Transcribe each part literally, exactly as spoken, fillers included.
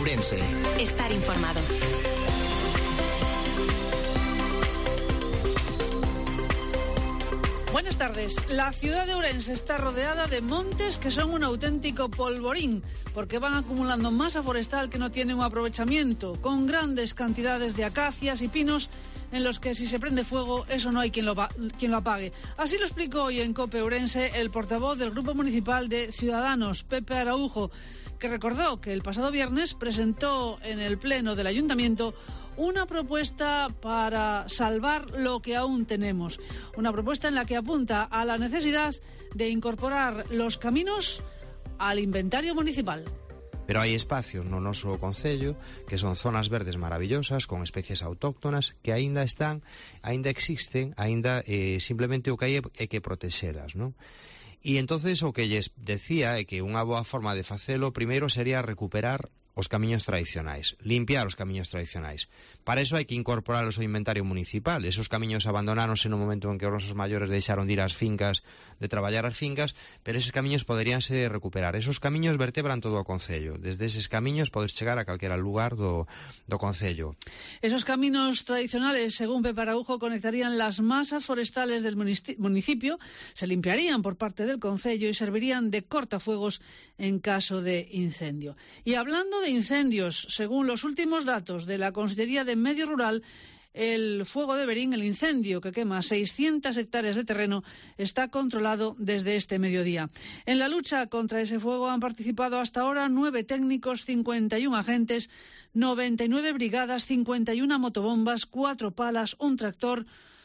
Ourense. Estar informado. Buenas tardes. La ciudad de Ourense está rodeada de montes que son un auténtico polvorín, porque van acumulando masa forestal que no tiene un aprovechamiento, con grandes cantidades de acacias y pinos en los que si se prende fuego, eso no hay quien lo, quien lo apague. Así lo explicó hoy en COPE Ourense el portavoz del Grupo Municipal de Ciudadanos, Pepe Araujo, que recordó que el pasado viernes presentó en el Pleno del Ayuntamiento una propuesta para salvar lo que aún tenemos. Una propuesta en la que apunta a la necesidad de incorporar los caminos al inventario municipal. Pero hai espacios no noso concello que son zonas verdes maravillosas con especies autóctonas que aínda están, aínda existen, aínda eh, simplemente o que hai é que protexelas, non? E entonces o que lles decía é que unha boa forma de facelo primeiro sería recuperar os camiños tradicionais, limpiar os camiños tradicionais. Para eso hai que incorporarlos ao inventario municipal. Esos camiños abandonáronse no momento en que os nosos maiores deixaron de ir ás fincas, de traballar as fincas, pero esos camiños poderíanse recuperar. Esos camiños vertebran todo o concello. Desde eses camiños podes chegar a calquera lugar do, do concello. Esos caminos tradicionales, según Pepe Araujo, conectarían las masas forestales del municipio, se limpiarían por parte del concello y servirían de cortafuegos en caso de incendio. Y hablando de incendios, según los últimos datos de la Consellería de Medio Rural, el fuego de Verín, el incendio que quema seiscientas hectáreas de terreno, está controlado desde este mediodía. En la lucha contra ese fuego han participado hasta ahora nueve técnicos, cincuenta y uno agentes, noventa y nueve brigadas, cincuenta y una motobombas, cuatro palas, un tractor,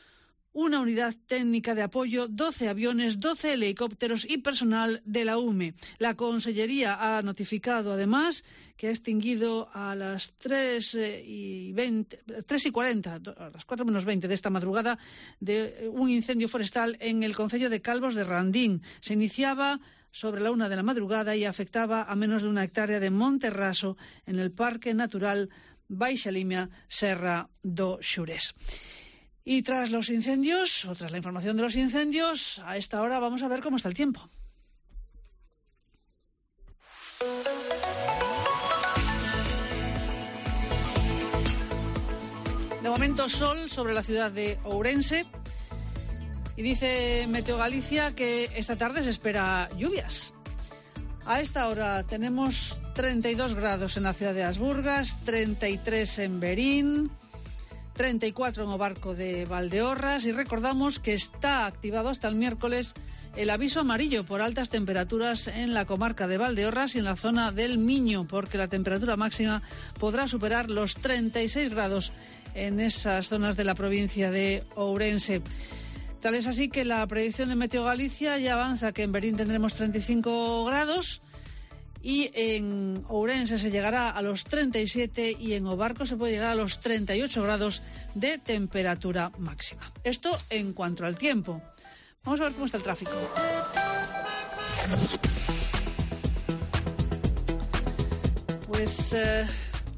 una unidad técnica de apoyo, doce aviones, doce helicópteros y personal de la U M E. La Consellería ha notificado además que ha extinguido a las tres y cuarenta, a las cuatro menos veinte de esta madrugada, de un incendio forestal en el concello de Calvos de Randín. Se iniciaba sobre la una de la madrugada y afectaba a menos de una hectárea de monte raso en el Parque Natural Baixa Limia Serra do Xurés. Y tras los incendios, o tras la información de los incendios, a esta hora vamos a ver cómo está el tiempo. De momento, sol sobre la ciudad de Ourense. Y dice Meteo Galicia que esta tarde se espera lluvias. A esta hora tenemos treinta y dos grados en la ciudad de Asburgas, treinta y tres en Verín, treinta y cuatro en Obarco de Valdeorras, y recordamos que está activado hasta el miércoles el aviso amarillo por altas temperaturas en la comarca de Valdeorras y en la zona del Miño, porque la temperatura máxima podrá superar los treinta y seis grados en esas zonas de la provincia de Ourense. Tal es así que la predicción de Meteo Galicia ya avanza que en Verín tendremos treinta y cinco grados, y en Ourense se llegará a los treinta y siete y en Obarco se puede llegar a los treinta y ocho grados de temperatura máxima. Esto en cuanto al tiempo. Vamos a ver cómo está el tráfico. Pues eh,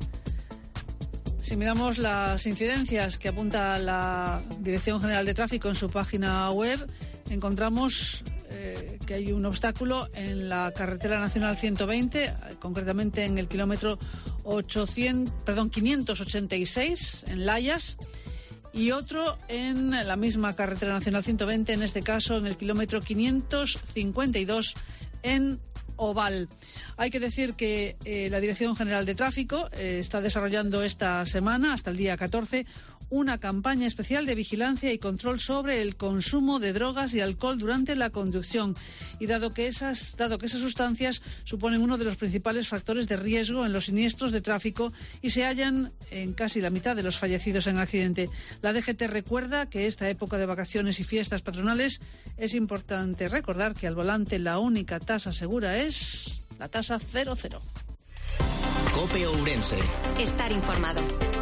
si miramos las incidencias que apunta la Dirección General de Tráfico en su página web, encontramos Eh, que hay un obstáculo en la carretera nacional ciento veinte, concretamente en el kilómetro ochocientos, perdón, quinientos ochenta y seis en Layas, y otro en la misma carretera nacional ciento veinte, en este caso en el kilómetro quinientos cincuenta y dos en Oval. Hay que decir que eh, la Dirección General de Tráfico eh, está desarrollando esta semana, hasta el día catorce, una campaña especial de vigilancia y control sobre el consumo de drogas y alcohol durante la conducción. Y dado que esas, dado que esas sustancias suponen uno de los principales factores de riesgo en los siniestros de tráfico y se hallan en casi la mitad de los fallecidos en accidente, la D G T recuerda que esta época de vacaciones y fiestas patronales es importante recordar que al volante la única tasa segura es la tasa cero cero. COPE Ourense. Estar informado.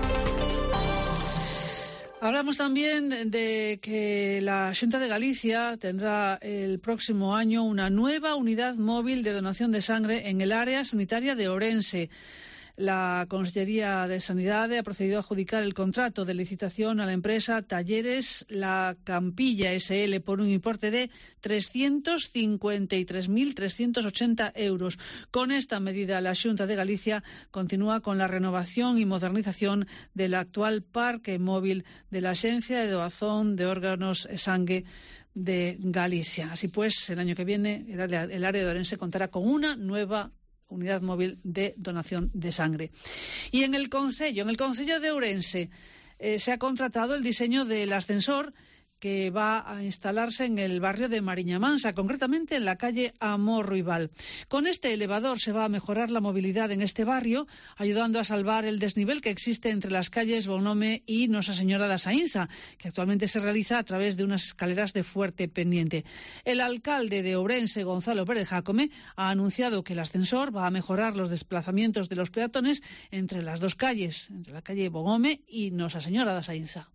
Hablamos también de que la Xunta de Galicia tendrá el próximo año una nueva unidad móvil de donación de sangre en el área sanitaria de Ourense. La Consellería de Sanidad ha procedido a adjudicar el contrato de licitación a la empresa Talleres La Campilla S L por un importe de trescientos cincuenta y tres mil trescientos ochenta euros. Con esta medida, la Xunta de Galicia continúa con la renovación y modernización del actual parque móvil de la Axencia de Doazón de Órganos e Sangue de Galicia. Así pues, el año que viene el área, el área de Ourense contará con una nueva unidad móvil de donación de sangre. Y en el Concello, en el Concello de Ourense, eh, se ha contratado el diseño del ascensor que va a instalarse en el barrio de Mariña Mansa, concretamente en la calle Amor Ruibal. Con este elevador se va a mejorar la movilidad en este barrio, ayudando a salvar el desnivel que existe entre las calles Bonhome y Nosa Señora da Saínza, que actualmente se realiza a través de unas escaleras de fuerte pendiente. El alcalde de Ourense, Gonzalo Pérez Jácome, ha anunciado que el ascensor va a mejorar los desplazamientos de los peatones entre las dos calles, entre la calle Bonhome y Nosa Señora da Saínza.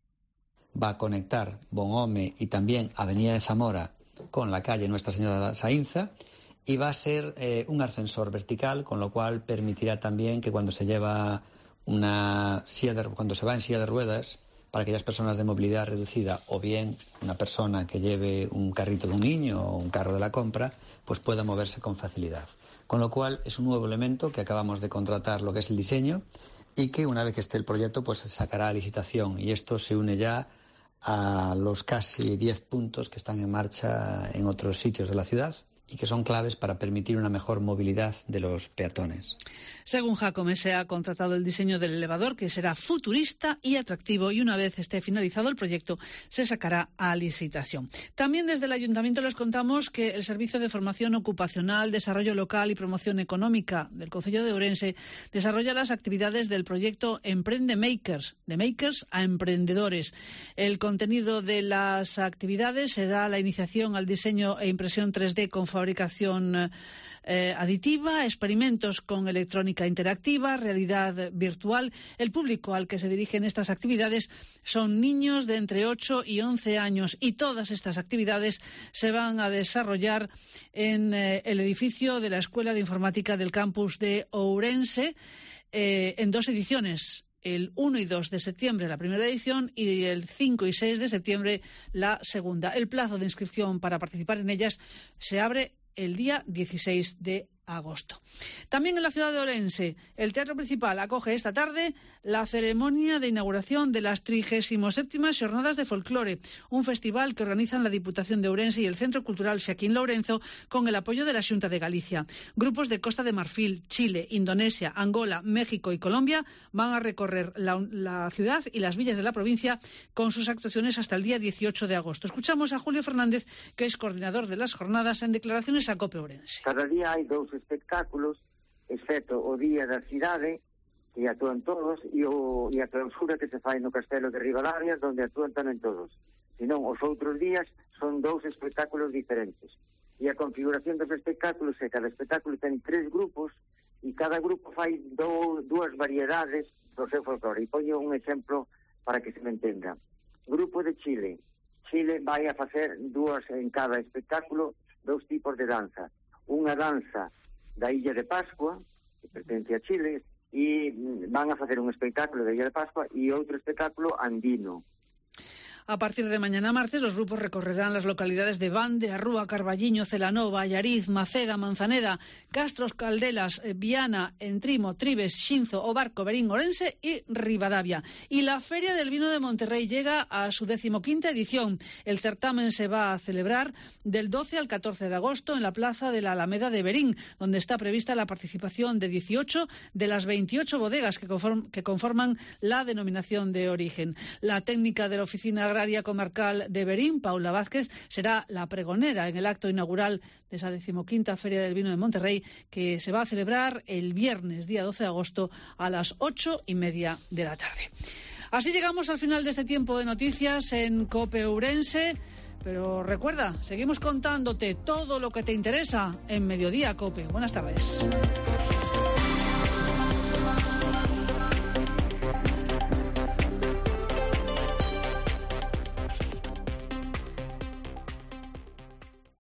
Va a conectar Bonhome y también Avenida de Zamora con la calle Nuestra Señora de Saínza y va a ser eh, un ascensor vertical, con lo cual permitirá también que cuando se lleva una silla de, cuando se va en silla de ruedas para aquellas personas de movilidad reducida o bien una persona que lleve un carrito de un niño o un carro de la compra, pues pueda moverse con facilidad. Con lo cual es un nuevo elemento que acabamos de contratar, lo que es el diseño, y que una vez que esté el proyecto pues se sacará a licitación, y esto se une ya a los casi diez puntos que están en marcha en otros sitios de la ciudad y que son claves para permitir una mejor movilidad de los peatones. Según Jácome, se ha contratado el diseño del elevador, que será futurista y atractivo, y una vez esté finalizado el proyecto se sacará a licitación. También desde el Ayuntamiento les contamos que el Servicio de Formación Ocupacional, Desarrollo Local y Promoción Económica del Concello de Ourense desarrolla las actividades del proyecto Emprende Makers, de makers a emprendedores. El contenido de las actividades será la iniciación al diseño e impresión tres D con fabricación eh, aditiva, experimentos con electrónica interactiva, realidad virtual. El público al que se dirigen estas actividades son niños de entre ocho y once años, y todas estas actividades se van a desarrollar en eh, el edificio de la Escuela de Informática del campus de Ourense eh, en dos ediciones. El uno y dos de septiembre la primera edición y el cinco y seis de septiembre la segunda. El plazo de inscripción para participar en ellas se abre el día dieciséis de agosto. También en la ciudad de Ourense, el Teatro Principal acoge esta tarde la ceremonia de inauguración de las trigésimo séptimas Xornadas de Folclore, un festival que organizan la Diputación de Ourense y el Centro Cultural Xaquín Lourenzo con el apoyo de la Xunta de Galicia. Grupos de Costa de Marfil, Chile, Indonesia, Angola, México y Colombia van a recorrer la, la ciudad y las villas de la provincia con sus actuaciones hasta el día dieciocho de agosto. Escuchamos a Julio Fernández, que es coordinador de las jornadas, en declaraciones a COPE Ourense. Cada día hai dous espectáculos, excepto o Día da Cidade, que actúan todos, e, o, e a clausura que se fai no Castelo de Ribadavia, donde actúan tamén todos. Senón, os outros días son dous espectáculos diferentes. E a configuración dos espectáculos é que cada espectáculo ten tres grupos, e cada grupo fai do, dúas variedades do seu folclore. E poño un exemplo para que se me entenda. Grupo de Chile. Chile vai a facer dúas en cada espectáculo, dous tipos de danza. Unha danza da Illa de Pascua, que pertence a Chile, e van a facer un espectáculo da Illa de Pascua e outro espectáculo andino. A partir de mañana martes, los grupos recorrerán las localidades de Bande, Arrúa, Carballiño, Celanova, Allariz, Maceda, Manzaneda, Castros, Caldelas, Viana, Entrimo, Tribes, Xinzo, Obarco, Berín, Ourense y Ribadavia. Y la Feria del Vino de Monterrey llega a su decimoquinta edición. El certamen se va a celebrar del doce al catorce de agosto en la plaza de la Alameda de Berín, donde está prevista la participación de dieciocho de las veintiocho bodegas que, conform- que conforman la denominación de origen. La técnica de la Oficina Agraria Comarcal de Berín, Paula Vázquez, será la pregonera en el acto inaugural de esa decimoquinta Feria del Vino de Monterrey, que se va a celebrar el viernes, día doce de agosto, a las ocho y media de la tarde. Así llegamos al final de este tiempo de noticias en COPE Ourense. Pero recuerda, seguimos contándote todo lo que te interesa en Mediodía COPE. Buenas tardes.